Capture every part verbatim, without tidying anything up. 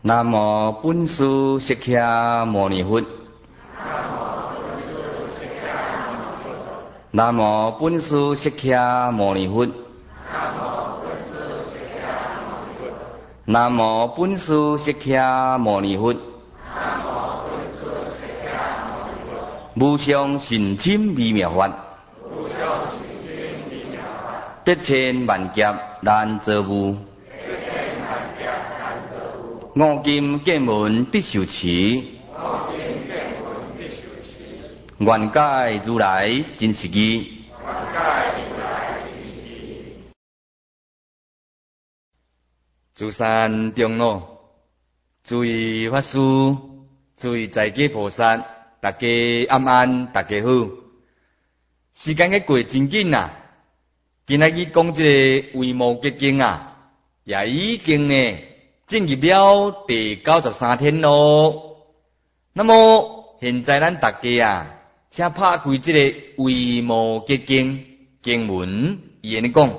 南无本师释迦牟尼佛。南无本师释迦牟尼佛。南无本师释迦牟尼佛。无上甚深微妙法，百千万劫难遭遇。五金见闻必受持，愿解如来真实义。诸山长老、诸位法师、诸位在家菩萨，大家安安，大家好。时间嘅过真紧啊！今仔日讲这个维摩诘经啊，也已经呢进入了第九十三天咯。那么现在咱大家啊，请拍开这个维摩诘经经文，伊安尼讲：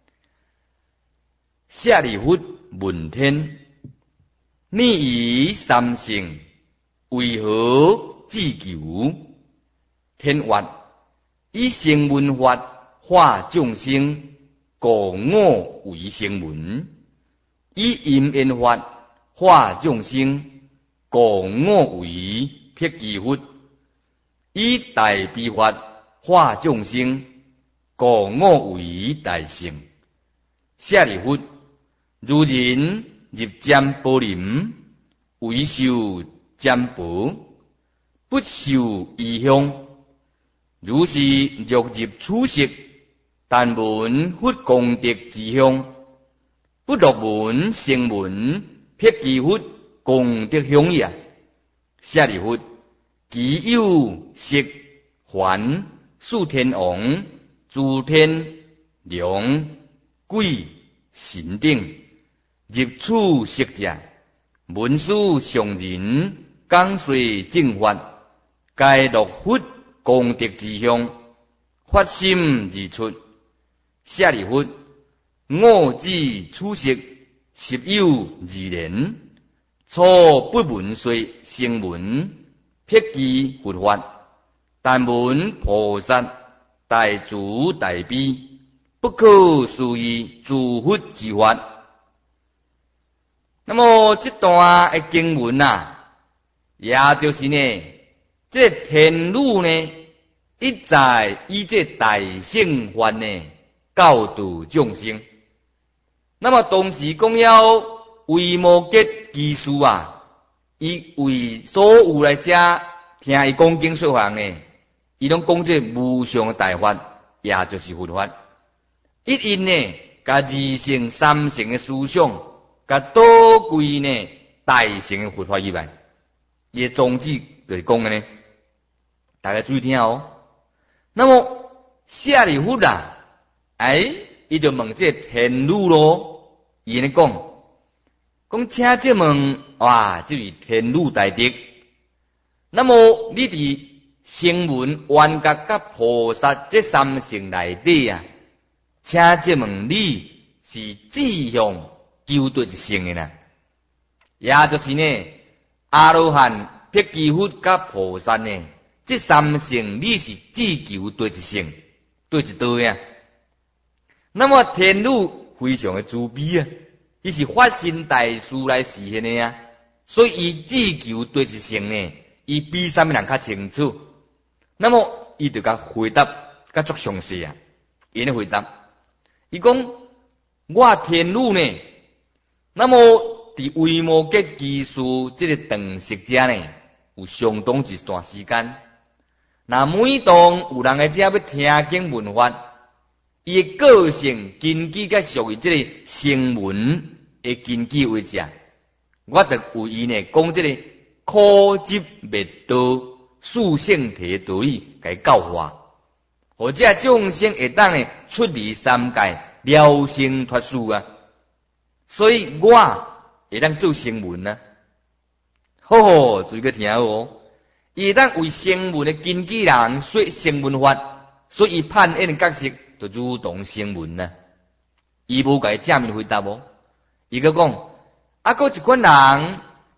舍利弗问天，你以三乘为何自求？天曰：以声闻法化众生，故我为声闻；以因缘法化众生，故我为辟支佛；以大悲法化众生，故我为大乘。舍利弗，如人入占宝林，为受占宝，不受异香。如是欲入此色，但闻佛功德之香，不落闻声闻辟支佛功德香也。舍利弗，其有色梵四天王、诸天龙鬼神等入此色者，闻思上人讲说正法，皆落佛功德之香，发心而出。舍利弗，我知此色实有二人，初不闻说声闻辟支佛法，但闻菩萨大慈大悲，不可思议诸佛之法。那么这段的经文啊，也就是呢，这天女呢，一再以这大乘法呢教导众生。那么当时讲要维摩诘居士啊，伊为所有来遮听伊讲经说法呢，伊拢讲这无上的大法，也就是佛法。一因呢，甲二乘、三乘的思想，甲倒归呢大乘的佛法以外，伊的宗旨就是讲的呢，大家注意听哦。那么舍利弗啊，哎，伊就问这天女咯，伊安尼讲，讲请这问，哇，这位天女大德，那么你伫声闻、缘觉、甲菩萨这三乘内底啊，请这问你是志向求对一乘的呢？也就是呢，阿罗汉、辟支佛、甲菩萨呢，这三乘你是志求对一乘，对一道呀？那么天女非常的慈悲啊，伊是发心大事来实现的呀，所以伊志求对一乘呢，伊比啥物人较清楚。那么伊就甲回答甲足详细啊，伊呢回答，伊讲我天女呢，那么伫维摩诘居士这个长食者呢，有相当一段时间。那每当有人来遮要听经闻法，伊的个性根基甲属于这个声闻的根基为者，我就为伊呢讲这个苦集灭道四圣谛道理，甲伊教化，或者众生会当呢出离三界，了生脱死啊。所以我会当做声闻啊，好好注意个听哦。伊当为声闻的根基人说声闻法，所以判演角色就如同声闻啊。伊无甲伊正面回答无，伊个讲，啊，搁一款人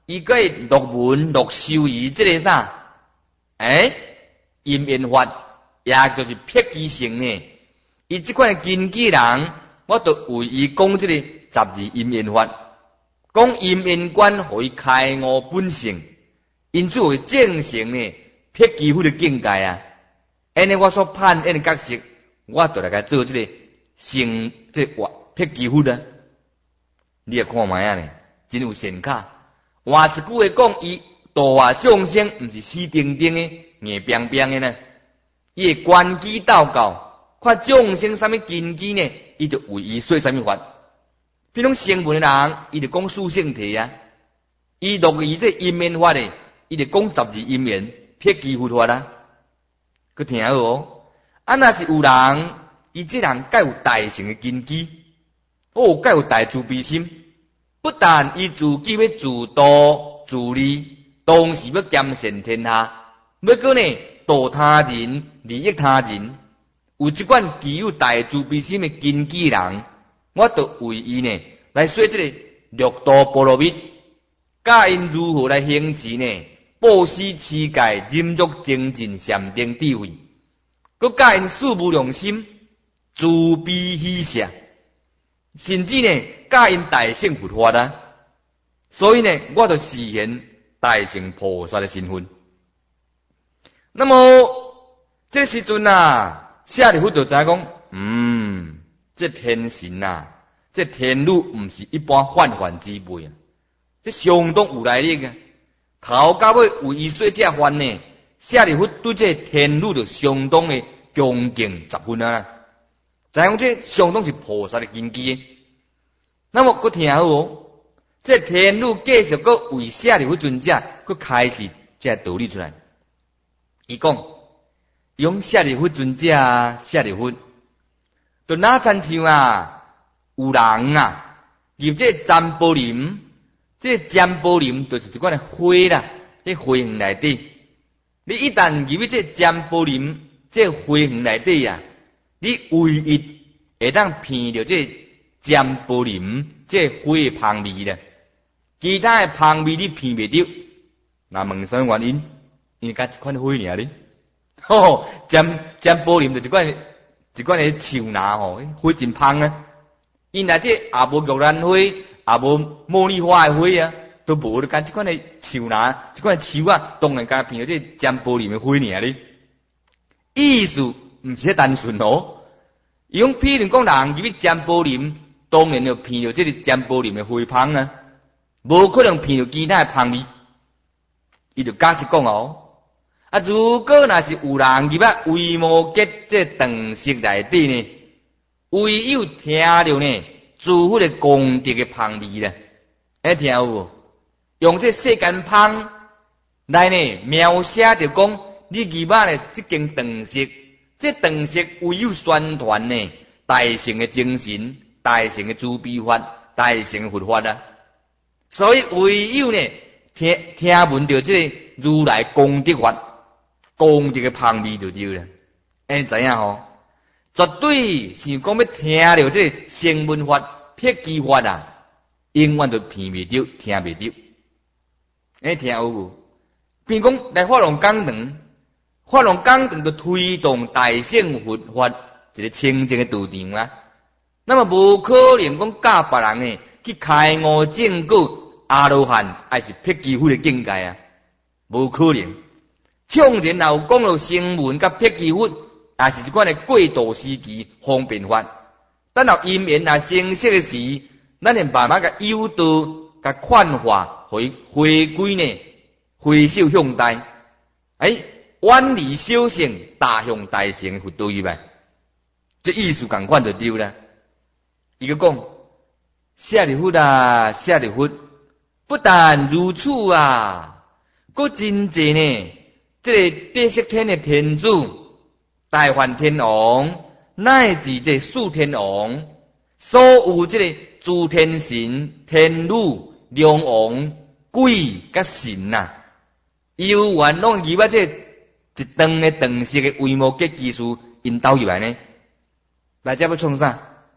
伊个录文录修仪即个啥？诶，因缘法，也就是撇基性呢。伊即款经纪人，我都为伊讲即个十二因缘法，讲因缘观，互伊开悟本性，因此会正成呢撇基佛的境界啊。安尼我所判安尼角色，我就来甲做即个成即个撇基佛啊。你也看卖啊呢，真有神卡。换一句话讲，伊度化众生，毋是死定定的、硬冰冰的呢。伊会关机祷告，看众生啥物根基呢？伊就为伊说啥物法。比如成文的人，伊就讲属性题啊。伊录伊这因缘法的，伊就讲十二因缘，撇基佛法啊。佮听好哦。啊，若是有人，伊这人介有大成的根基，哦，介有大慈悲心。不但伊自己要自度自利，同时要兼善天下，要搁呢度他人，利益他人。有即款具有大慈悲心的根基人，我就为伊呢来说这个六度波罗蜜，教因如何来行持呢？布施、持戒、忍辱、精进、禅定、智慧，搁教因四无量心，慈悲喜舍。甚至呢，教因大乘佛法啊，所以呢，我就实现大乘菩萨的身份。那么这时阵啊，舍利弗就知影讲，嗯，这天神啊，这天女毋是一般泛泛之辈啊，这相当有来历啊。头到尾为伊说这番呢，舍利弗对这天女就相当的恭敬十分啊。再讲这相当是菩萨的根基。那么，佮听好哦，这天女继续佮为舍利弗尊者，佮开始这道理出来。伊讲，用舍利弗尊者啊，舍利弗，就哪亲像啊，有人啊，入这占卜林，这占卜林就是一款的花啦，这花园内底，你一旦入去这占卜林，这花园内底啊，你唯一会当闻到这占卜林这花的香味咧，其他的香味你闻袂到。那问啥原因？因为甲一款花尔咧。吼，占占卜林就一款一款的树拿吼，花真香啊。因内底也无玉兰花，也无茉莉花的花啊，都无咧，甲一款的树拿，一款的树啊，当然甲闻到这占卜林的花尔咧。意思毋是单纯哦。伊讲譬如讲人入去占卜林，当然就闻到这个占卜林的花香啊，无可能闻到其他的香味。伊就解释讲哦，啊，如果若是有人入啊为无结这长色内底呢，唯有听到呢诸佛的功德的香味咧，哎，听有无？用这世间香来呢描写着讲，你入啊咧这间长色。这长色唯有宣传呢大乘的精神、大乘的慈悲法、大乘的佛法啊，所以唯有呢听听闻到这个如来功德法、功德的香味就对了。哎，知影吼？绝对是讲要听到这个声闻法、撇基法啊，永远都闻袂到、听袂到。哎，听有无？比如讲来法轮讲堂。法轮讲堂就推动大乘佛法一个清净的道场啊，那么无可能讲教别人呢去开悟证果阿罗汉，还是撇基佛的境界啊，无可能。纵然若有讲到声闻甲撇基佛，也是一款的过渡时期方便法。等到因缘若成熟的时，咱会慢慢甲诱导、甲劝化，互伊回归呢，回首向大。哎。远离小乘，大向大乘的佛道以外，这意思共款就对啦。伊个讲，舍利弗啊，舍利弗，不但如此啊，佫真济呢。这个地色天的天主、大梵天王，乃至这四天王，所有这个诸天神、天女、龙王、鬼甲神啊，有缘拢以为这。一段的长色的微末结技术引导入来呢，来这要创啥？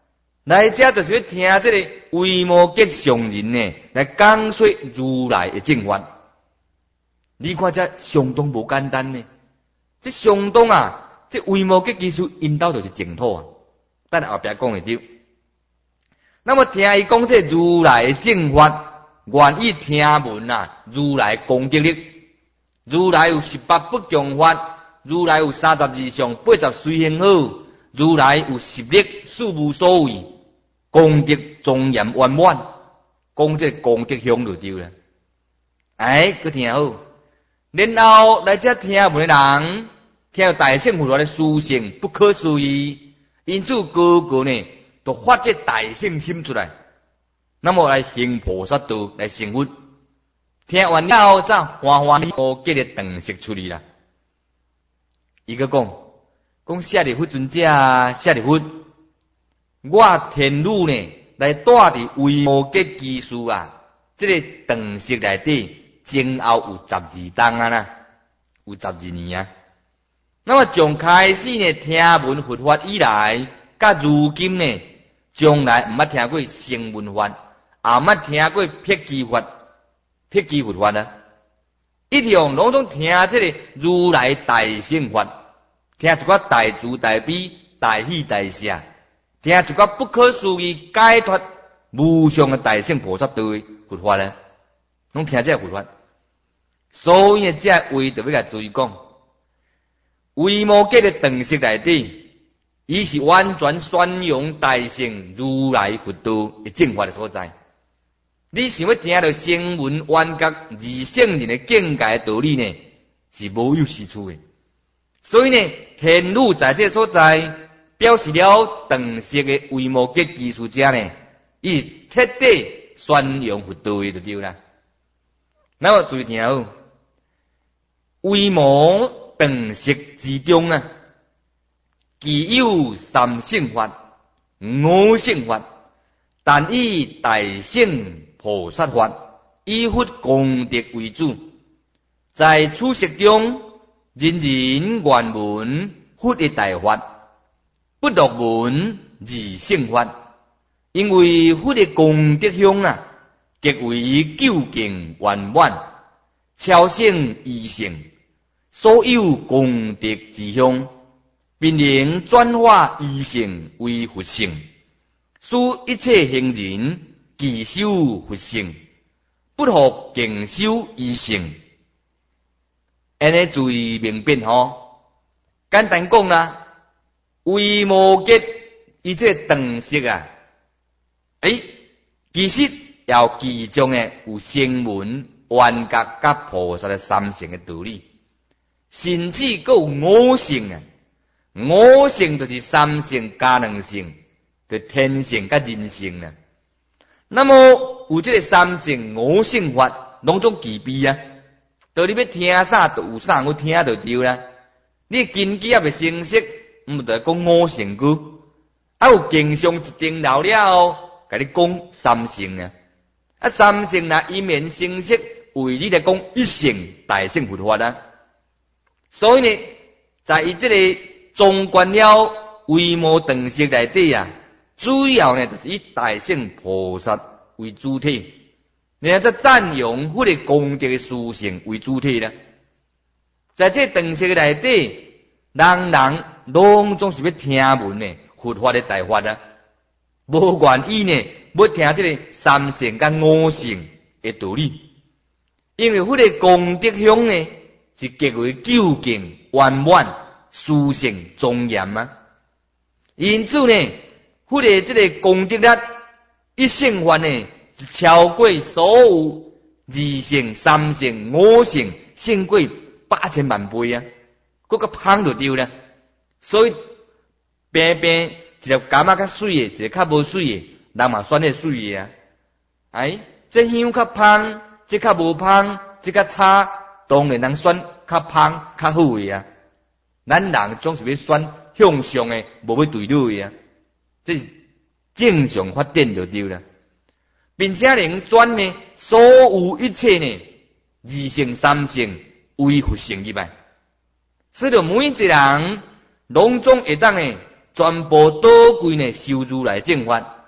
来遮就是要听这个维摩诘上人呢，来讲说如来的正法。你看这相当无简单呢，这相当啊，这维摩诘其实因兜就是净土啊，等下后壁讲会到。那么听伊讲这如来的正法，愿意听闻啊，如来功德力，如来有十八不共法，如来有三十二相八十随行好，如来有十力事无所谓，功德庄严圆满，讲这功德香就对了。哎，佮听好，然后来这听闻的人，听到大乘佛法的殊胜不可思议，因此个个呢，都发这大乘心出来，那么来行菩萨道来成佛。听完了后，则欢欢喜喜结个长识出嚟啦。伊个讲，讲舍利弗尊者，舍利弗，我天女呢来带伫维摩诘基数啊，这个长识内底前后有十二冬啊啦，有十二年啊。那么从开始呢听闻佛法以来，甲如今呢，从来毋捌听过声闻法，也毋捌听过辟支法。辟支佛法啊，一向拢总听这个如来大乘法，听一个大慈大悲、大喜大舍，听一个不可思议解脱无上的大乘菩萨道的佛法呢，拢听这个佛法。所以这话就要来注意讲，维摩诘的长识内底，伊是完全宣扬大乘如来佛道的正法的所在。你想要听到声闻缘觉二圣人的境界道理呢，是无有是处的。所以呢，天女在这所在表示了长识的维摩诘基数者呢，伊彻底宣扬佛道的就对啦。那么注意听好，维摩长识之中啊，既有三乘法、五乘法，但以大乘菩萨法以佛功德为主，在此识中，人人愿闻佛的大法，不独闻二乘法，因为佛的功德香啊，极为究竟圆满，超胜二乘所有功德之香，并能转化二乘为佛乘，使一切行人既修佛乘，不复敬修二乘。安尼注意明辨吼。简单讲啦，维摩诘伊这长识啊，诶，其实要其中诶有声闻、缘觉甲菩萨的三乘的道理，甚至佫有五乘啊。五乘就是三乘加两乘，就天乘甲人乘啦。那么有这个三乘五乘法，拢总具备啊。到你要听啥，就有啥，我听就对啦。你根基也未成熟，毋得讲五乘句，啊有经上一定了了，甲你讲三乘啊。啊三乘若一面成熟，为你来讲一乘大乘佛法啊。所以呢，在伊这个纵观了维摩长识内底啊，主要呢就是以大乘菩萨为主体，然后再赞扬佛的功德的殊胜为主体啦。在这长识内底，人人拢总是要听闻呢佛法的大法啊，无愿意呢要听这个三乘甲五乘的道理，因为佛的功德香呢是极为究竟圆满、殊胜庄严啊。因此呢，佛的这个功德力一乘法呢，是超过所有二乘、三乘、五乘，胜过八千万倍啊！嗰个芳就对啦。所以平平一粒柑仔较水的，一个较无水的，人嘛选迄水的啊。哎，这香较芳，这较无芳，这较差，当然人选较芳较好的啊。咱人总是要选向上的，无要对落的啊。这是正常发展就对了，并且能转呢所有一切呢二乘三乘为佛乘入来，使得每一个人拢总会当呢全部倒归呢修如来正法，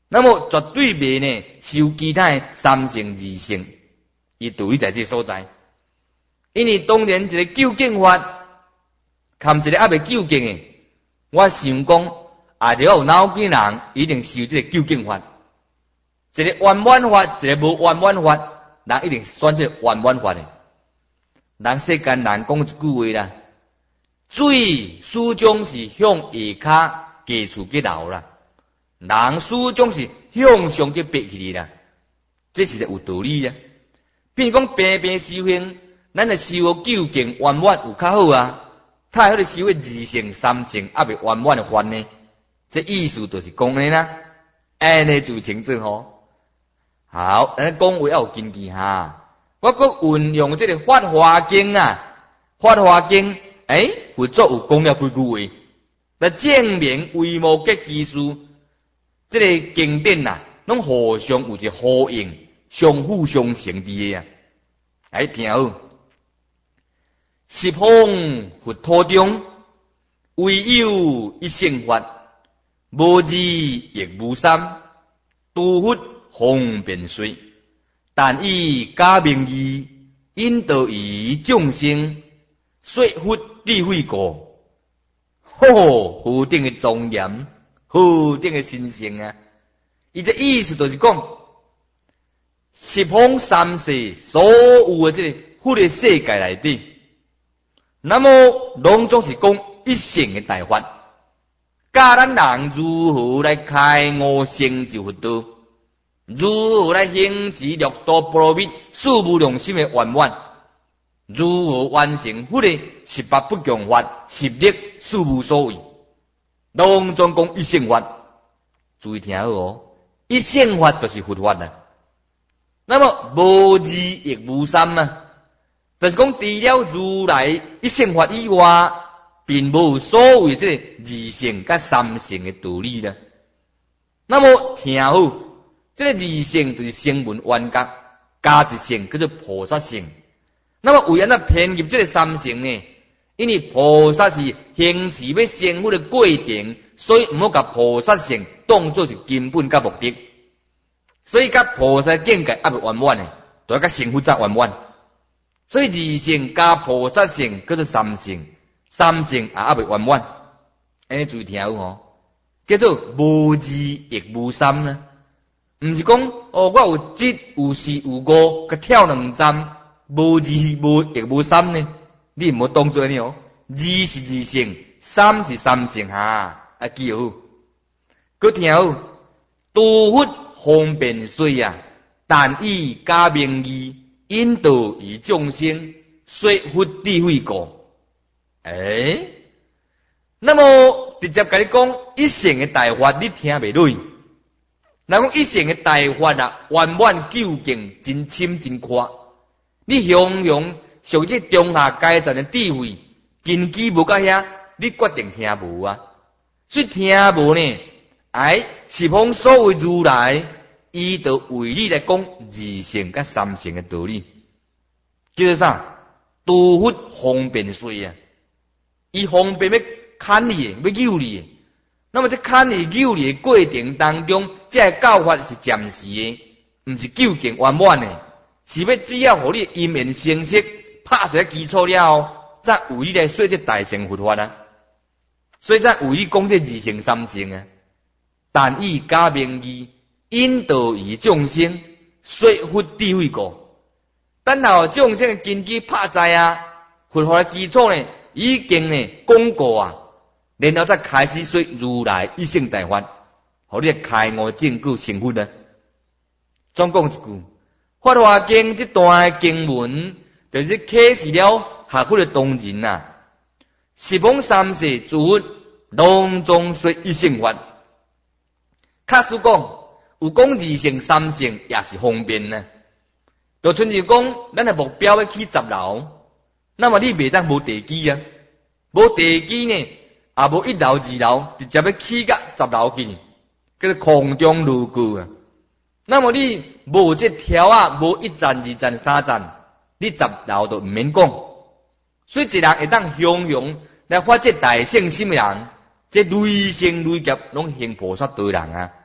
那么绝对袂呢受其他的三性二性，伊道理在这所在。因为当然一个究竟法，含一个还未究竟的，我想讲，啊，着有脑筋人一定受这个究竟法。一个圆满法，一个无圆满法，人一定选这个圆满法的。人世间人讲一句话啦，水始终是向下骹加厝去流啦，人始终是向上去爬起来啦，这是有道理啊。比如讲平平修行，咱就修究竟圆满有较好啊，太好的修二性三性还未圆满的法呢，这意思就是讲呢啦，安尼就清楚吼。好，咱讲话要有根据哈。我国运用这个法华经啊，法华经，诶，佛祖有讲了几句话，来证明为无结基数，这个经典啊，拢互相有一个呼应，相辅相成的啊。来听好，十方佛土中，唯有一乘法，无二亦无三，诸佛方便说。但以假名义，引导于众生，说佛智慧故。吼，何等的庄严，何等的神圣啊！伊这意思就是讲，十方三世所有的这个佛的世界内底，那么拢总是讲一乘的大法，教咱人如何来开悟成就佛道。如何来行持六道波罗蜜四无量心的圆满？如何完成佛的十八不共法、十力四无所谓？拢总讲一乘法，注意听好哦，一乘法就是佛法啦。那么无二亦无三啊，就是讲除了如来一乘法以外，并无所谓这个二乘甲三乘的道理啦。那么听好。这个二乘就是声闻缘觉，加一乘叫做菩萨乘。那么为安怎偏入这个三乘呢？因为菩萨是行持要成佛的过程，所以唔好甲菩萨乘当作是根本甲目的。所以甲菩萨境界还未圆满呢，就要甲成佛才圆满。所以二乘加菩萨乘叫做三乘，三乘也还未圆满。安尼注意听好吼，叫做无二亦无三呢。毋是讲哦，我有智有事有悟，佮跳两站，无二无亦无三呢？你唔好当做安尼哦。二是二乘，三是三乘哈，啊记好。佮听好，诸佛方便说啊，但以假名义，引导于众生，说佛智慧故。诶，那么直接甲你讲一乘的大法，你听袂落。若讲一乘的大法啊，圆满究竟，真深真阔。你形容像这中下阶层的智慧，根基无到遐，你决定听无啊。所以听无呢，哎，十方所有如来，伊就为你来讲二乘甲三乘的道理。叫做啥？诸佛方便说啊，伊方便要牵你，要诱你。那么在牵你诱你的过程当中，这个教法是暂时的，唔是究竟圆满的，是要只要互你因缘成熟，拍一个基础了后，再为你来说这大乘佛法啊。所以再为你讲这二乘三乘啊，但以假名义，引导于众生，说佛智慧故。等候众生的根基拍在啊，佛法的基础呢，已经呢讲过啊。然后再开始说如来一乘大法，互你开悟证据成佛呢。总讲一句，《法华经》这段经文，就是启示了学佛的同仁啊。十方三世诸佛拢总说一乘法，假使讲有讲二乘三乘，也是方便呢。就像是讲，咱的目标要去十楼，那么你袂当无地基啊，无地基呢？也无一楼二楼，直接要起到十楼去，叫做空中如故啊。那么你无这条啊，无一站、二站、三站，你十楼都唔免讲。所以一人会当向阳来发这大圣心的人，这累生累劫拢行菩萨道人啊。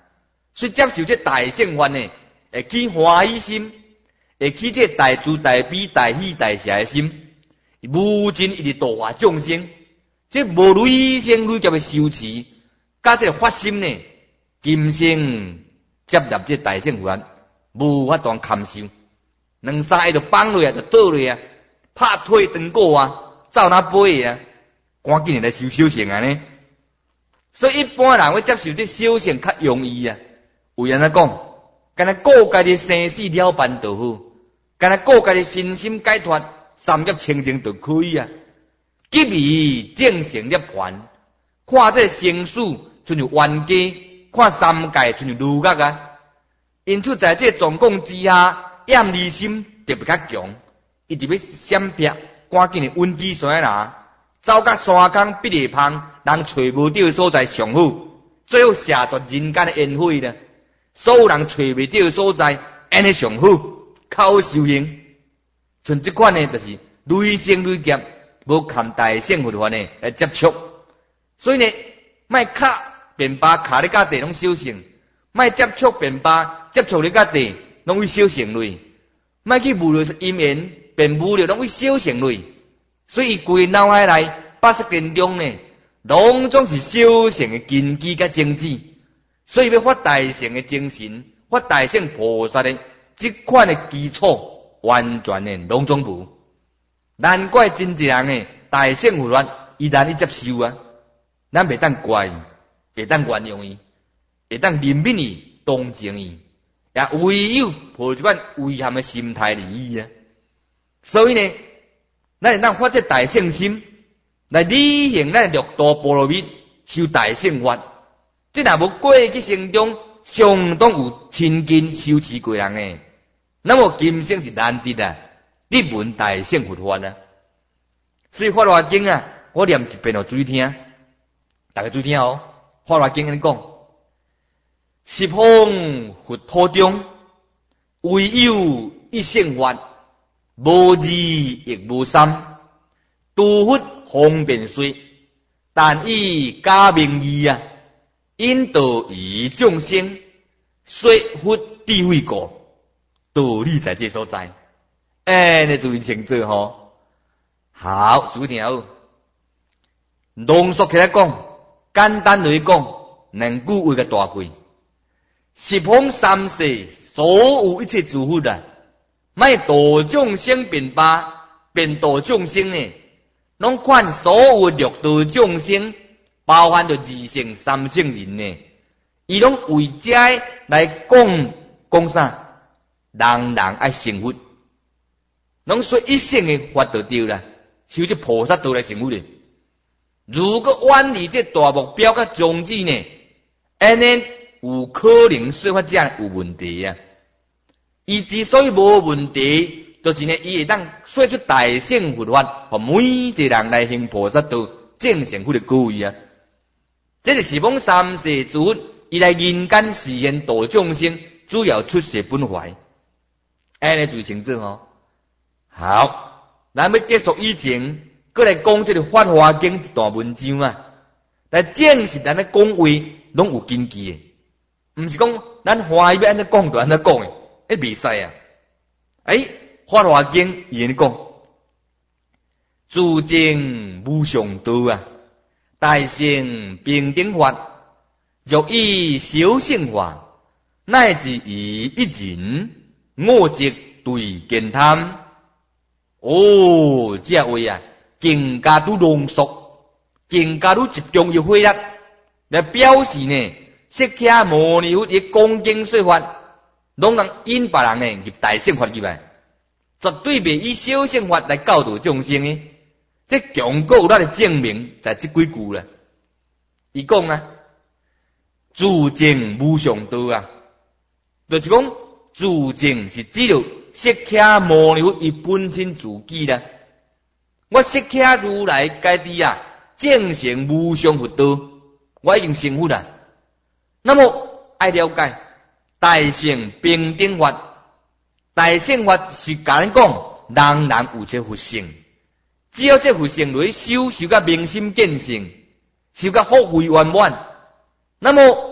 所以接受这大乘法呢，会起欢喜心，会起这大慈大悲大喜大舍的心，无尽一直度化众生。这无累生累劫的修持，甲这个发心呢，今生接纳这大乘法，无法当堪受。两三下就放落啊，就倒落啊，拍腿长过啊，走哪飞啊，赶紧来修修行啊呢。所以一般人会接受这修行较容易啊。为安怎讲？干那顾家己生死了办就好，干那顾家己身心解脱，三业清净就可以啊。急于正成涅槃，看这生死像是冤家，看三界像是儒学啊。因此在这状况之下，厌离心特别较强，一直要闪避，赶紧的稳机山拿，走到山岗必地旁，人找无到的所在上好，最后下夺人间的恩惠了。所有人找未到的所在，安尼上好，较好修行。像这款呢，就是累生累劫，无看大乘佛法呢来接触。所以呢，莫卡便巴卡咧家地拢修行，莫接触便巴接触咧家地拢会修行类，莫去无聊因缘，便无聊拢会修行类。所以规脑海内八十经中呢，拢总是修行的根基甲宗旨。所以要发大乘的精神，发大乘菩萨的这款的基础，完全的拢总无。难怪真济人呢，大乘佛法伊难以接受啊！咱袂当怪，袂当原谅伊，会当怜悯伊、同情伊，也唯有抱一款危险的心态而已啊！所以呢，咱会当发这大乘心，来履行咱六道波罗蜜，修大乘法。这若无过去生中相当有亲近修持过人诶，那么今生是难得啊！入门大乘佛法啊！所以《法华经》啊，我念一遍哦，注意听，大家注意听哦。《法华经》安尼讲：十方佛土中，唯有一乘法，无二亦无三，诸佛方便说，但以假名义啊。引导于众生，说佛智慧故，道理在这所在。哎，你注意清楚吼。好，注意听好。浓缩起来讲，简单来讲，两句话个大句。十方三世所有一切诸佛啊，卖度众生便罢，便度众生呢，拢看所有六道众生。包含着二乘三乘人呢，伊拢为遮来讲讲啥？人人爱成佛，拢说一乘的法就对啦，修这菩萨道来成佛的。如果远离这大目标甲宗旨呢，安尼有可能说法者有问题啊。伊之所以无问题，就是呢，伊会当说出大乘佛法，互每一个人来行菩萨道，正成佛的故意啊。这是十方三世诸佛，伊来人间示现度众生，主要出世本怀。安尼最清楚哦。好，咱要结束以前，过来讲这个《法华经》一段文章啊，来证实咱的讲话拢有根基的，唔是讲咱欢喜要安怎讲就安怎讲的，迄袂使啊。哎，《法华经》伊安尼讲，自证无上道啊。大乘平等法，若以小乘法，乃至以一人，我即对见贪。哦，这话啊，更加都浓缩，更加都集中于慧力，来表示呢，释迦牟尼佛的讲经说法，拢能引别人呢入大乘法入来，绝对袂以小乘法来教导众生的。这强国有咱的证明，在这几句啦。伊讲啊，自证无上道啊，就是讲自证是指着释迦牟尼佛伊本身自己啦。我释迦如来家己啊，证成无上佛道，我已经成佛啦。那么爱了解大乘平等法，大乘法是甲咱讲，人人有这佛性。只要这佛性来修，修到明心见性，修到福慧圆满，那么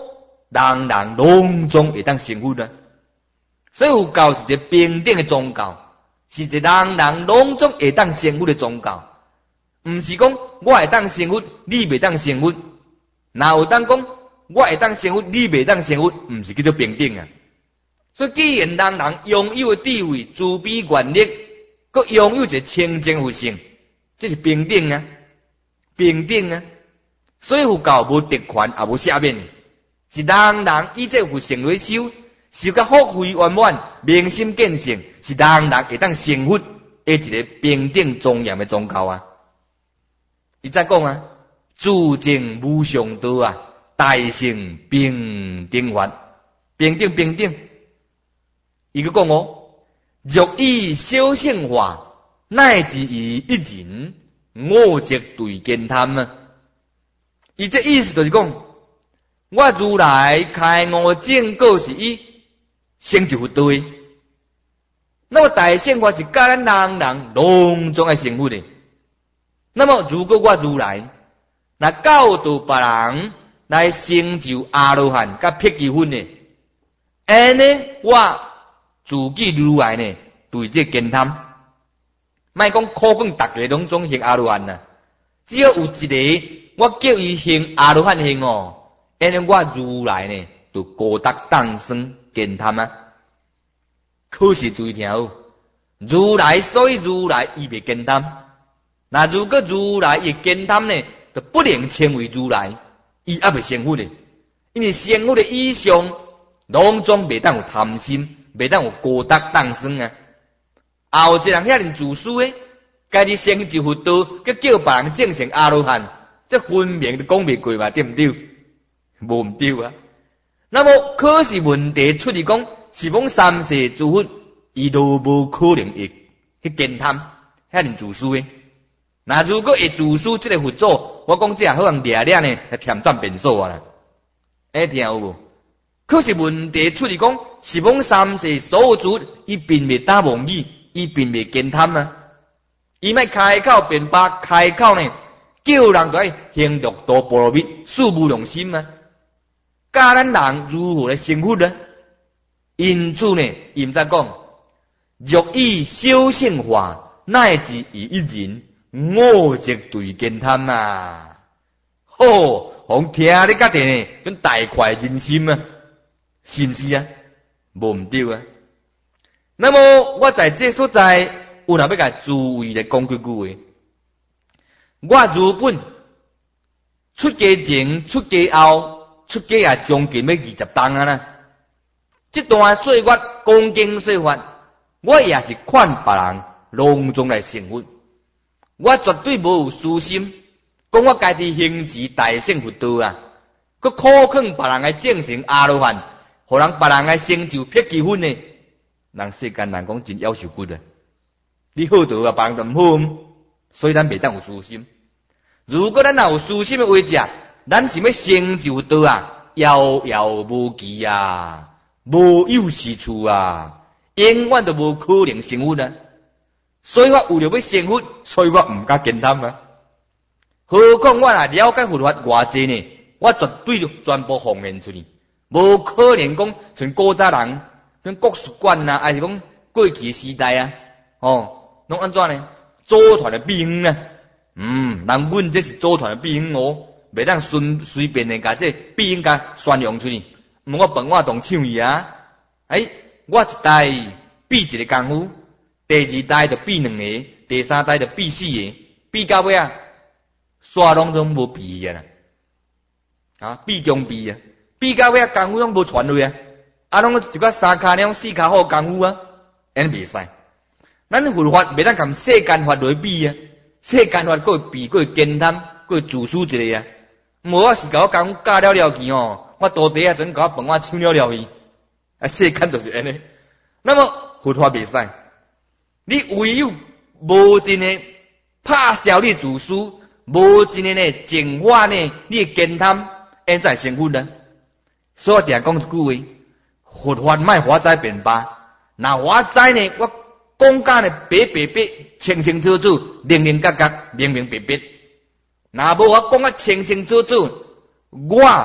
人人拢总会当成佛啊。所以佛教是一个平等的宗教，是一个人人拢总会当成佛的宗教，毋是讲我会当成佛，你袂当成佛。哪有当讲我会当成佛，你袂当成佛，毋是叫做平等啊。所以既然人人拥有的智慧、慈悲、愿力，佮拥有一个清净佛性，这是平等啊，平等啊。所以佛教无特权也无赦免，是人人以这佛性来修，修甲福慧圆满、明心见性，是人人会当成佛的一个平等庄严的宗教啊。伊再讲啊，自证无上道啊，大乘平等法，平等平等。伊个讲哦，若以小乘化，乃至于一人，我则对见贪啊。伊这意思就是讲，我如来开悟正果是以成就佛道的，那么大乘法是教咱人人拢总爱成佛的。那么如果我如来那教导别人来成就阿罗汉甲辟支分的，安尼我自己如来呢对这见贪，莫讲可讲大家拢总行阿罗汉呐，只要有一个我叫伊行阿罗汉行哦，安尼我如来呢就高达当生见贪啊。可是注意听哦，如来所以如来伊袂见贪，那如果如来伊见贪呢，就不能称为如来，伊也袂成佛的，因为成佛的以上拢总袂当有贪心，袂当有高达当生啊。后一人遐尼自私诶，家己成就佛道，佮叫别人证成阿罗汉，这分明就讲袂过嘛，对毋对？无毋对啊。那么可是问题出伫讲，是讲三世诸佛，伊都无可能会去见贪，遐尼自私诶。那如果会自私这个佛祖，我讲这好人掠掠呢，来添转变数啊啦。哎，听有无？可是问题出伫讲，是讲三世所有诸佛，伊并未打妄语，伊并未见贪啊。伊莫开口辩白，开口呢叫人在行六道波罗蜜，恕无良心啊，教咱人如何来成佛呢？因此呢，伊毋知讲，若以小乘化，乃至于一人，我则对见贪啊！吼，互听你家己呢，真大快人心啊，是毋是啊？无毋对啊。那么我在这所在，有若要甲诸位来讲几句话。我如本出家前、出家后、出家也将近要二十冬啊啦。这段岁月恭敬说法，我也是劝别人隆重来成佛。我绝对无有私心，讲我家己行持大乘佛道啊，佮苦劝别人来证成阿罗汉，互人别人来成就辟支分呢。人世间人讲真夭寿骨啊！你好道啊，别人就毋好，所以咱袂当有私心。如果咱若有私心的话者，咱是要成就道啊，遥遥无期啊，无有是处啊，永远都无可能成佛啊。所以我为了要成佛，所以我毋敢见贪啊。何况我若了解佛法偌济呢，我绝对就全部奉献出去，无可能讲像古早人，像国术馆啊，还是讲过去时代啊，哦，拢安怎呢？组团的秘方啊，嗯，人阮这是组团的秘方哦，袂当随随便的甲这秘方甲宣扬出去，毋我饭我当抢伊啊！哎，我一代比一个功夫。第二代就比两个，第三代就比四个，比到尾啊，煞拢总无比啊啦，啊，比中比啊，比到尾啊，功夫拢无传落啊，啊，拢一个三骹了四骹好功夫啊，安尼袂使。咱佛法袂当共世间法来比啊，世间法佫会比，佫会简单，佫会自私一个啊。无我是甲我功夫教了了去哦，我到底啊准甲我饭我抢了了去，啊，世间就是安尼。那么佛法袂使。你唯有无尽的拍消你自私，无尽的呢净化呢你的见贪，安怎成佛呢？所以我定讲一句话：佛法莫华哉辩白，那华哉呢？我讲甲呢白白白、清清楚楚、明明确确、明明白白。那无我讲啊清清楚楚，我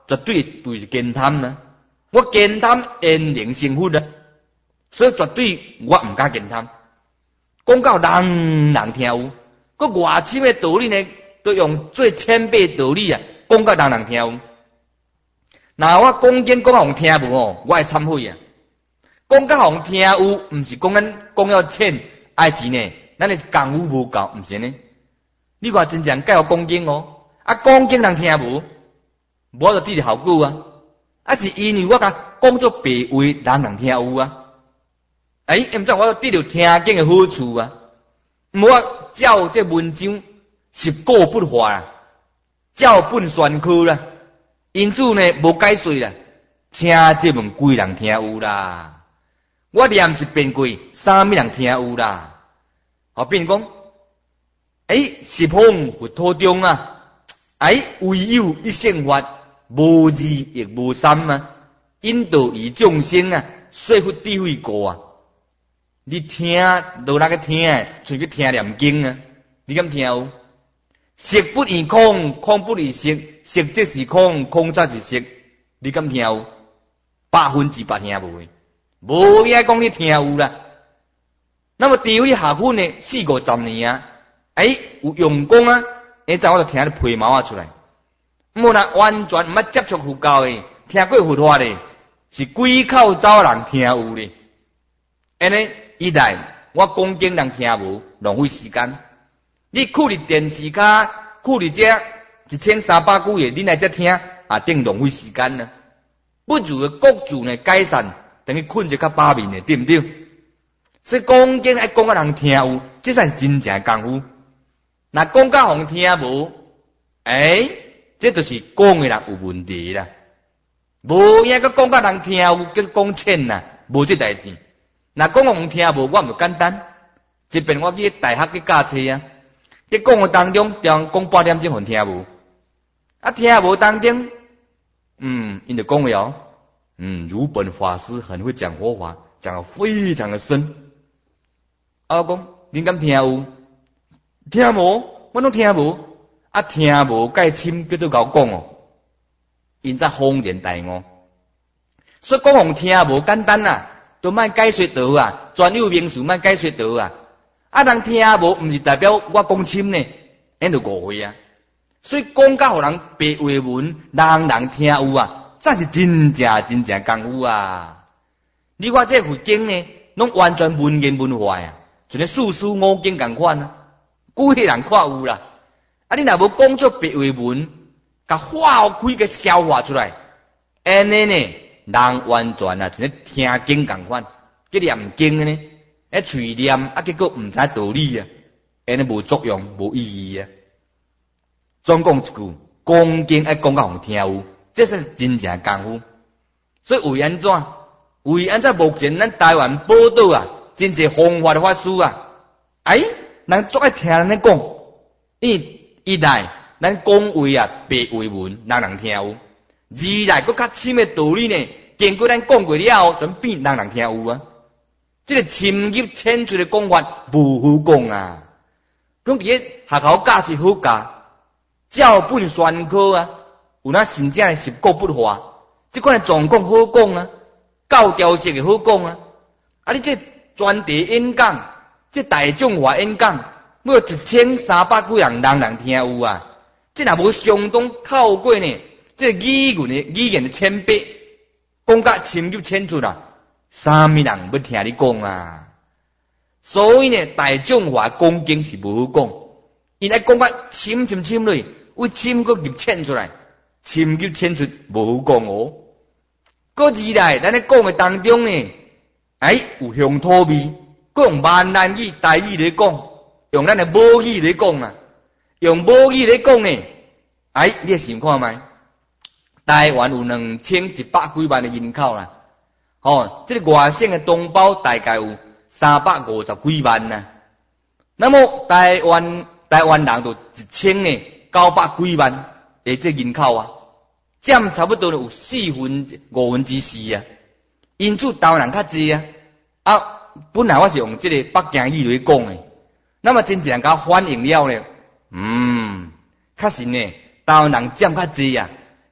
绝对不是奸贪啦。我奸贪因灵成佛啦，所以绝对我唔敢奸贪。讲到人人听有，个外深的道理呢，都用最谦卑的道理啊，讲到人人听有。那我讲经讲互人听无哦，我会忏悔啊。讲到互人听有，毋是讲咱讲要浅，还是呢，咱的功夫无够，毋是呢。你话真正教讲经哦，啊讲经人听无，无就得效果啊。啊是因为我甲讲做白话，人人听有啊。哎，毋知我得到听经的好处啊。我照这文章是过不化啦，照本宣科啦。因此呢，无解说啦，请这问贵人听有啦。我念一遍过，啥物人听有啦？后边讲，诶，十方佛土中啊，诶，唯有一乘法，无二亦无三啊，引导于众生啊，说服智慧过啊。你听，都那个听，像去听念经啊，你敢听有？色不异空，空不异色，色即是空，空则是色。你敢听有？百分之百听无诶，无嘢讲你听有啦。那么地位下分呢，四五十年啊，诶，有用功啊，诶，阵我就听得皮毛啊出来。无那完全毋捌接触佛教诶，听过佛法咧，是鬼口走人听有咧。安尼一来，我讲经人听无，浪费时间。你去伫电视卡，去伫这一千三百几个，你来这听啊，定浪费时间呢。不如个国主呢改善，等于困一较把面的，对不对？所以讲经爱讲啊人听有，这才是真正功夫。那讲甲互人听无，诶，这就是讲的人有问题啦。无影个讲甲人听有，叫讲浅啦，无这代志。那讲互人听无，我唔简单。即便我去大学去教册啊。在讲的当中，中讲八点钟互听无，啊听无当中，嗯，因就讲了，嗯，如本法师很会讲佛法，讲得非常的深。啊，我讲恁敢听有？听无？我拢听无。啊，听无该深叫做甲我讲哦，因则方言大误。所以讲互听无简单啦，都莫解说道啊，专有名词莫解说道啊。啊，人听无，毋是代表我讲深呢，因就误会啊。所以讲甲互人白话文，人人听有啊，才是真正真正功夫啊。你我这佛经呢，拢完全文言文化啊，像咧四书五经共款啊，几个人看有啦。啊，你若无讲出白话文，甲化开个消化出来，安尼呢，人完全啊，像咧听经共款，去念经呢。一嘴念啊，结果唔知道理啊，安尼无作用，无意义啊。总讲一句，讲经爱讲甲互听有，这是真正功夫。所以为安怎？为安怎？目前咱台湾报道啊，真侪方法的法师啊，哎，人足爱听人咧讲，一一来咱讲话啊，白话文人人听有；二来佫较深的道理呢，经过咱讲过了后，全变人人听有啊。这个深入浅出的讲法不好讲啊！讲伫个学校教是好教，照本宣科啊，有那真正是国不化，这款的状况好讲啊，教条式的好讲啊。啊，你这专题演讲，这大众化演讲，要一千三百几人人人听有啊。这若无相当透过呢，这个语言的语言的谦卑，讲甲深入浅出啦。啥物人要听你讲啊？所以呢，大众化讲经是无好讲，因爱讲甲深深深落，为深佫入浅出来，深入浅出无好讲哦。个二来，咱咧讲的当中呢，哎，有乡土味，佫用闽南语、台语来讲，用咱的母语来讲啊，用母语来讲呢，哎，你想看觅？台湾有两千一百几万的人口啦。哦，这个外省的同胞大概有三百五十几万呐。那么台湾台湾人就一千呢九百几万的这人口啊，占差不多有四分五分之四啊。因此台湾人较济啊。啊，本来我是用这个北京语来讲的，那么真正甲反映了呢，嗯，确实呢，台湾人占较济啊。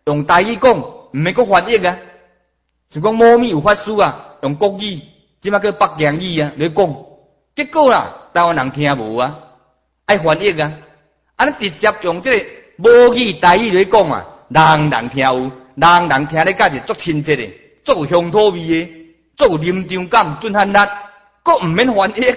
用台语讲，毋免搁翻译啊。像讲某咪有法师啊，用国语，即摆叫北京语啊，来讲。结果啦，台湾人听无啊，爱翻译啊。啊，你直接用即个母语台语来讲啊，人人听有，人人听咧，甲是足亲切的，足有乡土味的，足有临场感、震撼力，搁毋免翻译。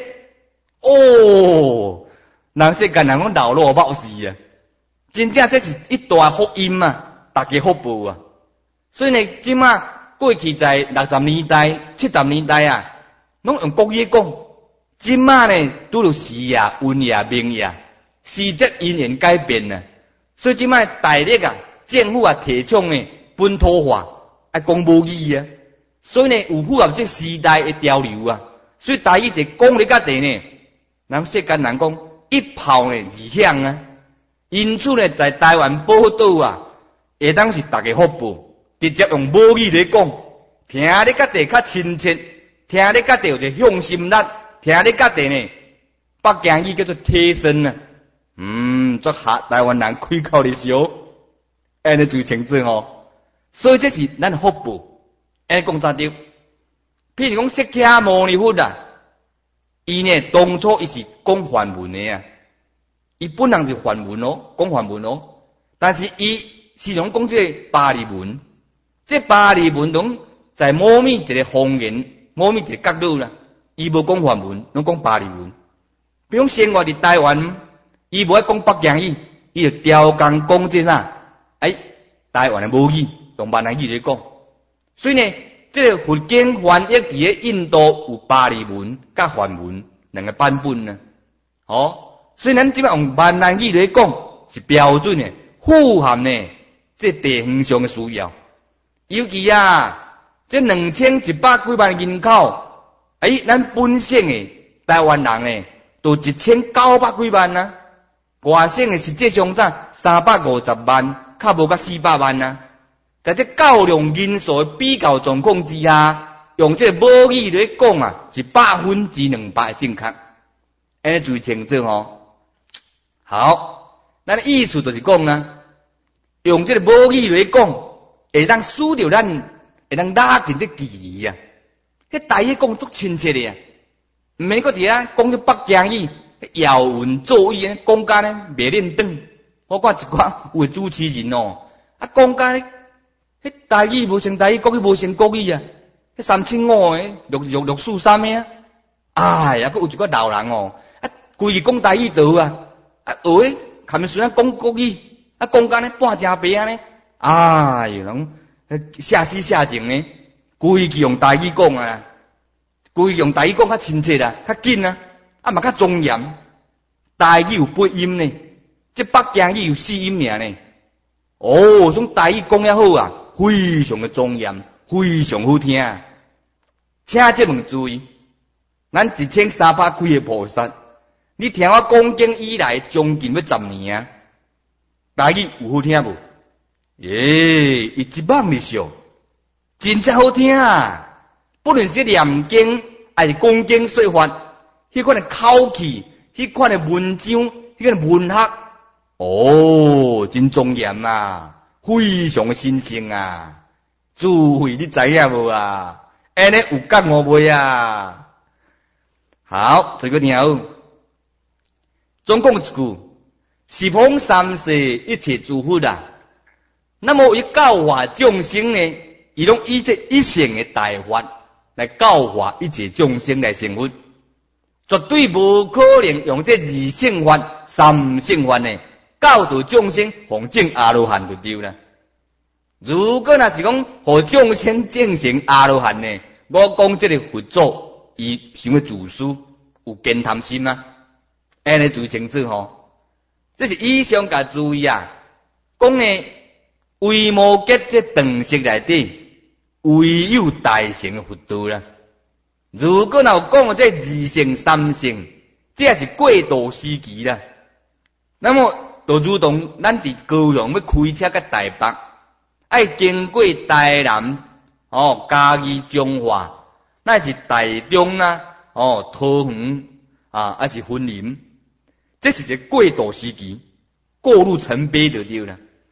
哦，人世间人讲老老某事啊，真正这是一大福音啊，大家福报啊。所以呢，即马过去在六十年代、七十年代啊，拢用国语讲。即马呢，拄着时也、运也、命也，时节因缘改变啊。所以即马大力啊，政府啊提倡呢本土化，爱讲母语啊。所以呢，有符合这时代的潮流啊。所以台语一讲咧甲地呢，咱世间人讲一炮呢二响啊。因此呢，在台湾报道啊，会当是大家福报，直接用母语来讲，听咧甲地较亲切，听咧甲地有一个向心力。听咧甲地呢，北京语叫做贴身啊，嗯，做下台湾人开口咧笑，安尼就清楚吼。所以这是咱福报，安尼讲啥对？譬如讲释迦牟尼佛啊，伊呢当初伊是讲梵文的啊，伊本人是梵文哦，讲梵文哦，但是伊时常讲这个巴利文，这巴利文中在某咪一个方言，某咪一个角度啦。伊无讲梵文，拢讲巴利文。比如生活伫台湾，伊无爱讲北京语，伊就调工讲这啥？哎，台湾的母语用闽南语来讲。所以呢，这个佛经翻译伫咧印度有巴利文甲梵文两个版本呢。哦，所以咱即摆用闽南语来讲是标准的，符合呢这地方上的需要。尤其啊，这两千一百几万人口。哎，咱本省诶台湾人呢，都一千九百几万啊，外省诶实际上咋三百五十万，较无甲四百万啊。在这较量人数诶比较状况之下，用这母语来讲啊，是百分之两百正确，安尼最清楚吼。好，咱意思就是讲啊，用这个母语来讲，会当使着咱，会当拉近这距离啊。迄台语讲足亲切的啊，毋免搁伫啊讲个北京语，咬文作语啊，讲甲呢袂认真。我看一寡有诶主持人哦，啊讲甲迄台语无成台语，国语无成国语啊，迄三千五诶，六六六四三诶啊，哎呀，搁有一寡老人哦，啊规日讲台语倒啊，啊学诶，看面虽然讲国语，啊讲甲呢半正白安尼，哎呀，人下死下情呢。规矩用台语讲啊，规矩用台语讲较亲切啊，较紧啊，啊嘛较庄严。台语有八音呢，这北京语有四音尔呢。哦，种台语讲也好啊，非常的庄严，非常好听。请这问注意，咱一千三百几个菩萨，你听我讲经以来将近要十年啊，台语有好听无？耶，伊一万以上。真正好听啊！不论是念经还是讲经说法，迄款的口气，迄款的文章，迄款的文学，哦，真庄严啊，非常的神圣啊！智慧你知影无啊？安尼有感无袂啊？好，这个听好。总共一句：十方三世一切诸佛啊，那么伊教化众生呢？伊拢以这一生的大法来教化一切众生来成佛，绝对无可能用这二乘法、三乘法呢教导众生奉证阿罗汉就对啦。如果若是讲互众生证成阿罗汉呢，我讲这个佛祖伊想要自私，有见贪心啊，安尼最清楚吼。这是以上甲注意啊，讲呢为无结这长识内底。唯有大乘的佛道啦。如果若有讲这二乘、三乘，这也是过渡时期啦。那么，就如同咱伫高雄要开车到台北，爱经过台南、哦嘉义、彰化，那是台中啊、哦桃园啊，还是云林，这是一个过渡时期，过路成碑就对啦。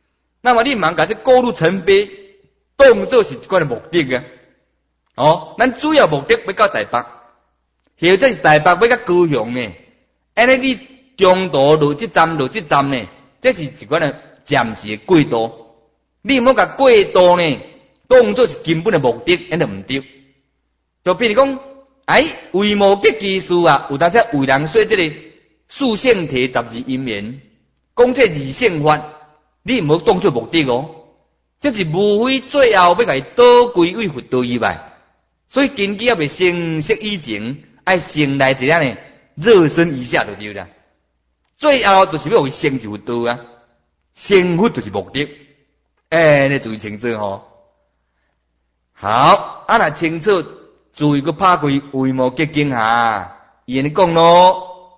那么你茫甲这过路成碑当作是一款的目的啊。哦，咱主要目的要到台北，或者是台北要到高雄呢。安尼你中途落这站落这站呢，这是一款的暂时的过渡。你莫甲过渡呢当作是根本的目的，安就毋对。就比如讲，哎，为无结技术啊，有当时为人说这个四性体十二因缘，讲这二性法，你毋好当作目的哦。这是无非最后要甲伊倒归为佛道以外。所以根基要未成熟以前，爱先来一下呢，热身一下就对了。最后就是要为成就佛道啊，成佛就是目的。哎，你注意清楚吼。好，啊，若清楚，注意个拍开为无结经哈，伊安尼讲咯。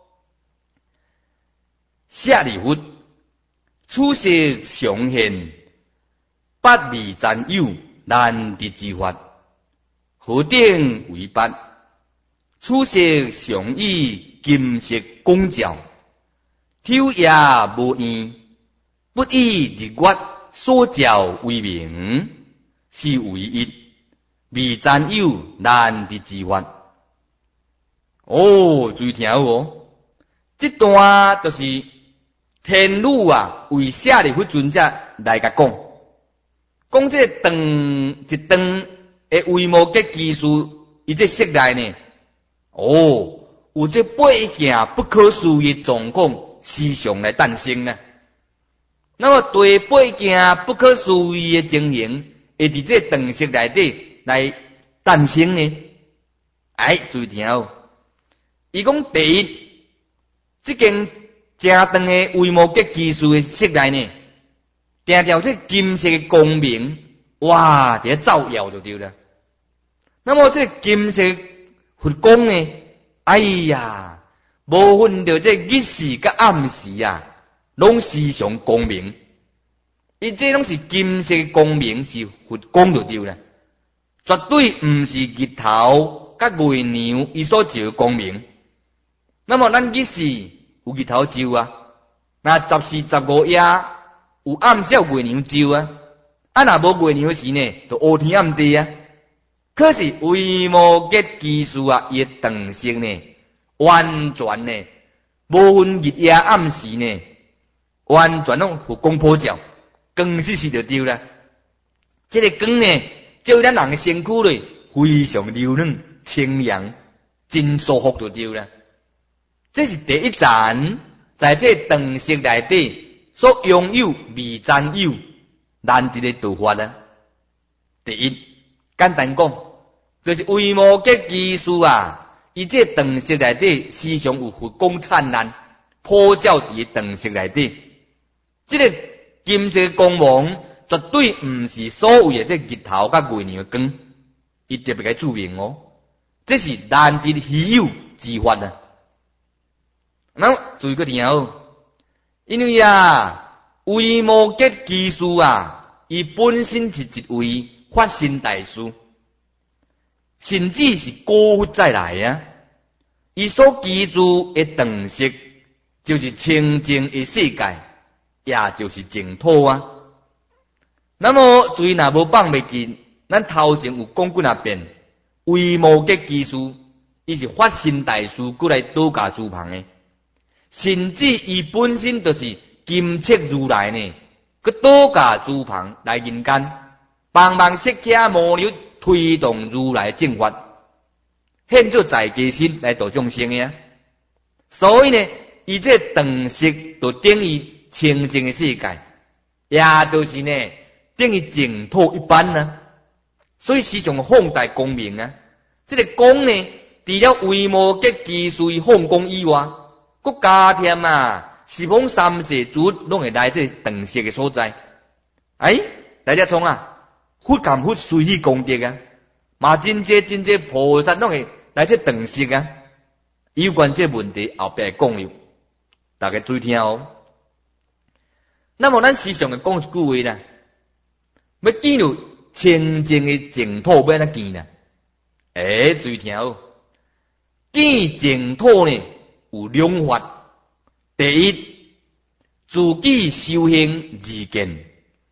舍利弗，此世常现，八味占有，难得之法。何等为八？此世常以金色供教，昼夜无厌，不以日月所教为名，是唯一未占有难得之法。哦，注意听哦，这段就是天女啊为舍利弗尊者来甲讲，讲这个长一长。诶，为无结技术，伊这色内呢？哦，有这八件不可思议状况时常来诞生呢。那么对八件不可思议的情形，会伫这长色内底来诞生呢？哎，注意听哦。伊讲第一，这件正长的为无结技术的色内呢，定定这金色的光明。哇，这照耀就对了。那么这金色佛光呢？哎呀，无分到这日时甲暗时啊，拢时常光明。伊这拢是金色光明，是佛光就对了，绝对毋是日头甲月亮伊所照的光明。那么咱日时有日头照啊，那十四十五夜有暗时有月亮照啊。啊，若无月亮时呢，就乌天暗地啊。可是为无结技术啊，伊的长色呢，完全呢，无分日夜暗时呢，完全拢佛光普照，光死死就对了。这个光呢，照咱人的身躯里，非常柔软、清凉，真舒服就对了。这是第一站，在这长色内底所拥有未占有。难得的道法呢？第一，简单讲，就是为无结技术啊，伊这长色内底时常有佛光灿烂，普照伫长色内底。这个金色光芒绝对毋是所谓的这日头甲月亮的光，伊特别该注明哦。这是难得稀有之法啊！那注意个听哦，因为啊。为无结技术啊，伊本身是一位发心大师，甚至是高佛再来啊。伊所居住的长色，就是清净的世界，也就是净土啊。那么，注意若无放袂记，咱头前有讲过那遍，为无结技术，伊是发心大师过来倒驾助旁的，甚至伊本身就是金色如来呢，佮倒驾诸旁来人间，帮忙释迦牟尼推动如来正法，现做在家身来度众生呀。所以呢，伊这长色就等于清净的世界，也就是呢等于净土一般呢。所以时常放大光明啊。这个光呢，除了为无结技术放光以外，佮加添啊。是讲三世主拢会来这长色的所在，哎，大家从啊，佛含佛随喜功德啊，嘛真济真济菩萨拢会来这长色啊。有关这问题后壁讲了，大家注意听哦。那么咱时常会讲一句话啦，要进入清净的净土，要安怎见啦？哎，注意听哦，见净土呢有两法。第一，自己修行而见，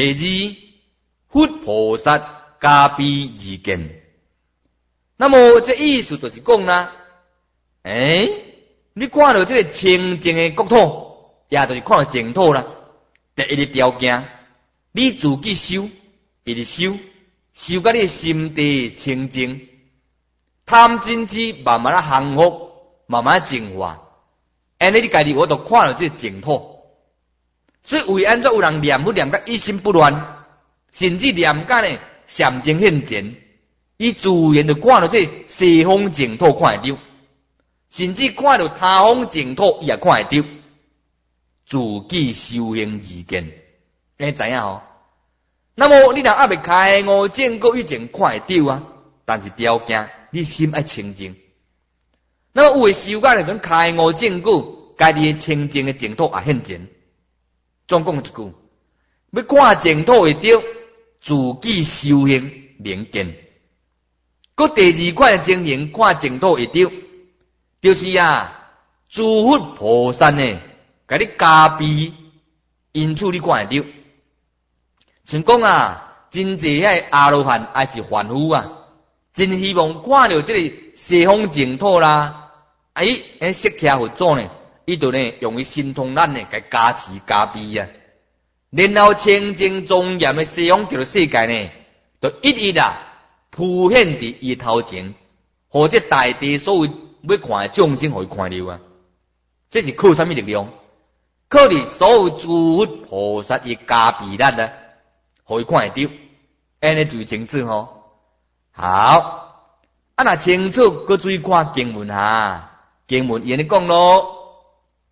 第二，佛菩萨加被二见。那么这意思就是讲啦，诶，你看到这个清净的国土，也就是看到净土啦。第一个条件，你自己修，一直修，修到你心地清净，贪嗔痴慢慢啊降伏，慢慢净化。安尼你家己我都看到这个净土。所以为安怎有人念佛念甲一心不乱，甚至念甲呢禅定现前，伊自然就看到这西方净土看会到，甚至看到他方净土伊也看会到。自己修行而见，你知影吼？那么你若还未开悟正果，以前看会到啊，但是条件你心爱清净。那么有诶修甲来讲开悟正果，家己清净诶净土也现前。总讲一句，要看净土会到，自己修行能见。搁第二款诶情形，看净土会到，就是啊，诸佛菩萨呢。甲你加被，因此你看会到。像讲啊，真济遐阿罗汉还是凡夫啊，真希望看到这个西方净土啦。哎，迄释迦佛祖呢，伊就呢用伊心通咱呢，甲加持加被啊。然后清净庄严的西方极乐世界呢，就一一啊浮现伫伊头前，或者大地所有要看的众生，互伊看到啊。这是靠什么力量？靠你所有诸佛菩萨的加被力啊，互伊看会到，安尼最清楚吼。好，啊若清楚，搁注意看经文哈。经文伊安尼讲咯：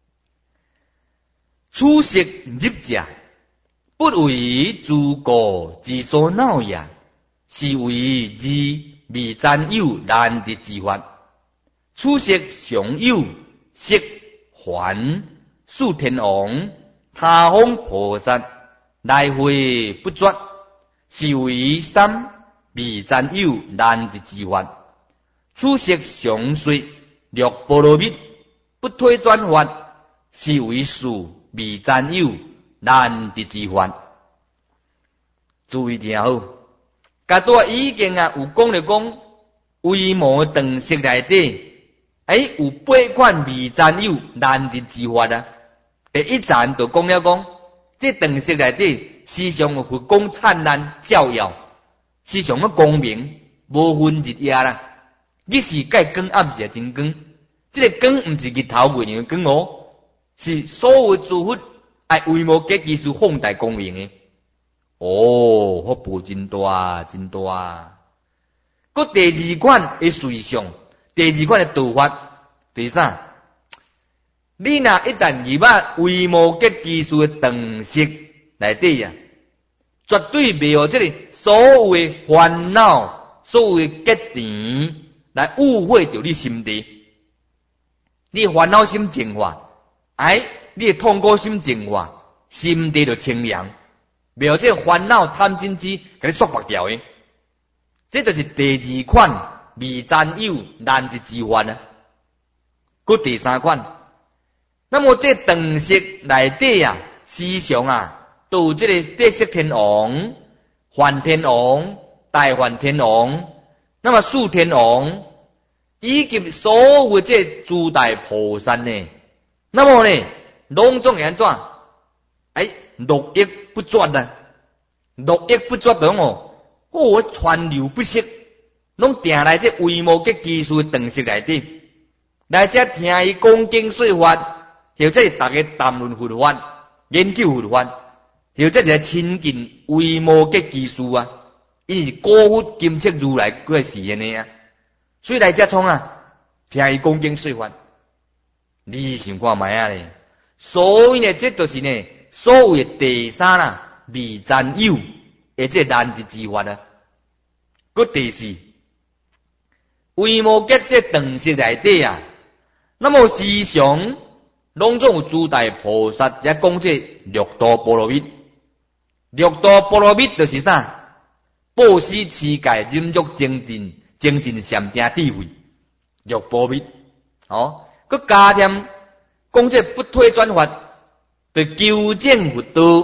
此色入者，不为诸国之所恼也，是为自未占有难得之法。此色常有，色还。数天王、他方菩萨来回不绝，是为三未占有难得之法。此色常随略波罗蜜，不退转法，是为数未占有难得之法。注意听好，甲多已经啊有讲了讲，微摩等色内底，哎有八款未占有难得之法啊。第一站就讲了讲，这长色内底时常有佛光灿烂照耀，时常个光明无分日夜啦。日时甲光暗时也真光，这个光毋是日头月亮光哦，是所有诸佛爱为无结技术放大光明的。哦，福报真大真大。搁第二款的随相，第二款的道法，第三。你若一旦入啊为无结技术的长色内底啊，绝对袂有这个所有的烦恼、所有的结甜来误会着你心地。你烦恼心净化，哎，你痛苦心净化，心地就清凉，袂有这烦恼贪嗔痴给你刷白掉的。这就是第二款未占有难得之法啊。搁第三款。那么这长色内底啊，时常啊，都有这个地色天王、梵天王、大梵天王，那么数天王，以及所有这诸大菩萨呢，那么呢，拢总安怎？哎，络绎不绝啊，络绎不绝等哦，哦，川流不息，拢定来这微无结技术长色内底，来这听伊讲经说法。或者大家谈论佛法、研究佛法，或者是亲近微无结技术啊，伊是古佛金色如来过是安尼啊。所以来遮创啊，听伊讲经说法，你想看卖啊咧？所以呢，这就是呢，所谓的第三啦，未占有，而且难得之法啊。搁第四，微无结这长色内底啊，那么时常。拢总有诸大菩萨才讲这六度波罗蜜，六度波罗蜜就是啥？布施、持戒、忍辱、精进、精进禅定智慧，六波蜜。哦，佮加添讲这不退转法，对究竟佛道，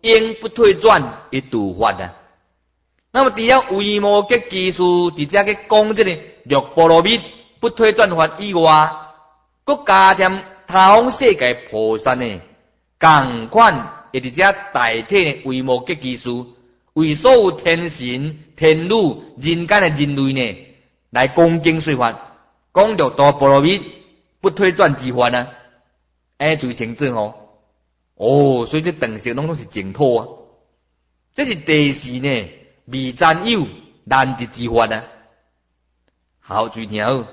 应不退转一度法啊。那么除了维摩诘技术，伫遮去讲这个六波罗蜜不退转法以外，佮加添他方世界菩萨呢，共款会伫遮代替呢维摩诘技术，为所有天神、天女、人间的人类呢，来讲经说法，讲六道波罗蜜不退转之法啊。哎，注意清楚吼。哦，所以这等式拢拢是净土啊。这是第四呢，未占有难得之法啊。好，注意听好。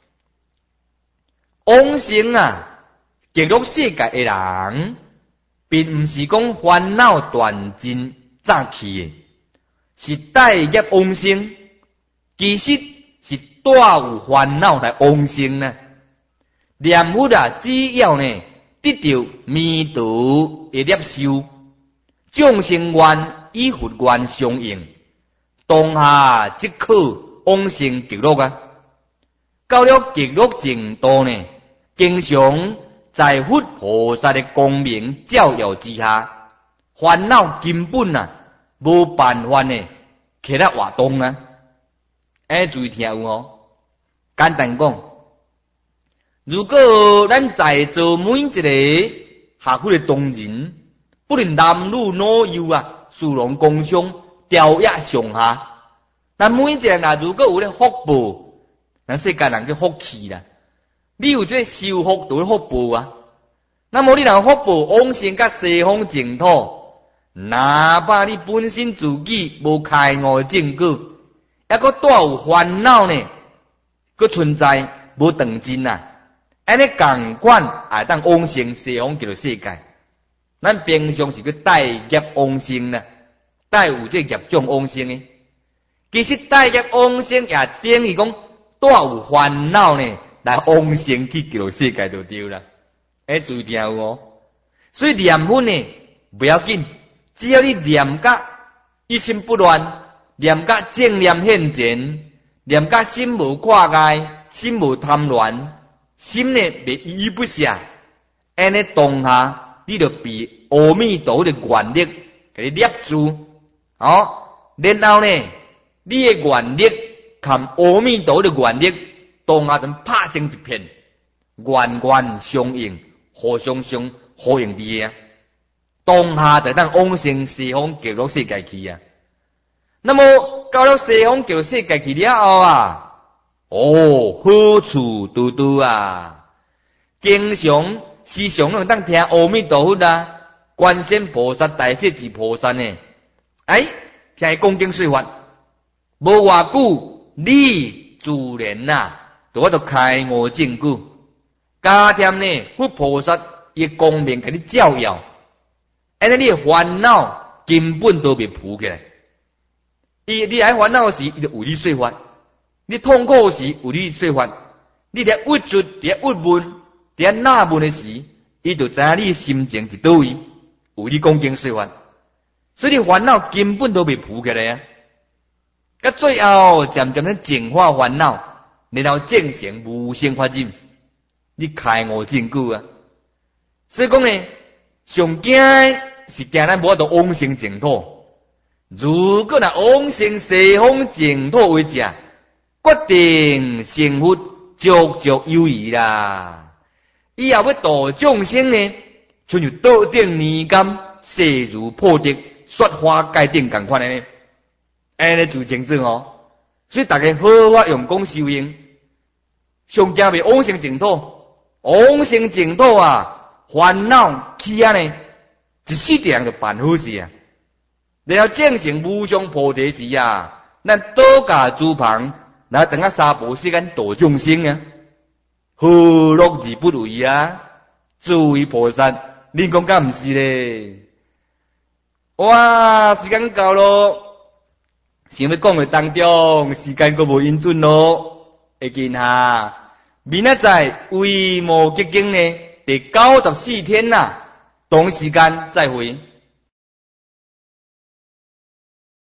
往生啊，极乐世界的人，并唔是讲烦恼断尽早去的，是带业往生，其实是带有烦恼来往生呢。念佛啊，只要呢得到弥陀的接受，众生愿与佛愿相应，当下即可往生极乐啊。到了极乐净土呢，经常在佛菩萨的光明照耀之下，烦恼根本啊无办法呢，起来活动啊。哎，注意听有哦。简单讲，如果咱在座每一个学佛的同仁，不论男女老幼啊，殊荣工商，调野上下，咱每一个人啊，如果有咧福报，咱世界人叫福气啦。你有这修福就福报啊。那么你若福报往生甲西方净土，哪怕你本身自己无开悟证据，还佫带有烦恼呢，佫存在无断尽啊。安尼共款也当往生西方极乐世界。咱平常是去带业往生啦，带有这业种往生的。其实带业往生也等于讲带有烦恼呢，来往生去极乐世界就对啦。哎，注意听有哦。所以念佛呢不要紧，只要你念甲一心不乱，念甲正念现前，念甲心无挂碍，心无贪恋。心呢袂依依不舍，安尼当下你就被阿弥陀的愿力给你捏住，哦，然后呢，你的愿力含阿弥陀的愿力，当下就拍成一片，愿愿相应，互相相呼应伫啊，当下就当往生西方极乐世界去啊。那么到了西方极乐世界去了后啊。哦，好处多多啊！经常时常拢当听阿弥陀佛啊，观世音菩萨、大势至菩萨呢。哎，听伊讲经说法，无偌久，你自然呐，就我就开悟证据，加添呢佛菩萨伊光明给你照耀，安尼你的烦恼根本都袂浮起来。伊你来烦恼时，伊就为你说法。你痛苦时有你说法，你伫郁卒、伫郁闷、伫纳闷的时，伊就知影你心情是倒位，有你讲经说法，所以你烦恼根本都袂浮起来啊。到最后渐渐的净化烦恼，然后证成无生法忍，你开悟证据啊。所以讲呢，上惊是惊咱无法度往生净土，如果若往生西方净土为者。决定成佛，足足有余啦！以后要度众生呢，就像刀顶泥甘，势如破竹，雪花盖顶共款的呢。安尼就清楚哦。所以大家好好用功修行，上惊袂往生净土，往生净土啊，烦恼起啊呢，一世定就办好事啊。然后证成无上菩提时啊，咱倒驾诸旁。那等下三宝世间度众生啊，何乐而不为啊？诸位菩萨，你讲敢唔是咧？哇，时间到咯，想要讲的当中，时间阁无允准咯。会见下，明仔载为无结经呢，第九十四天呐、啊，同时间再会。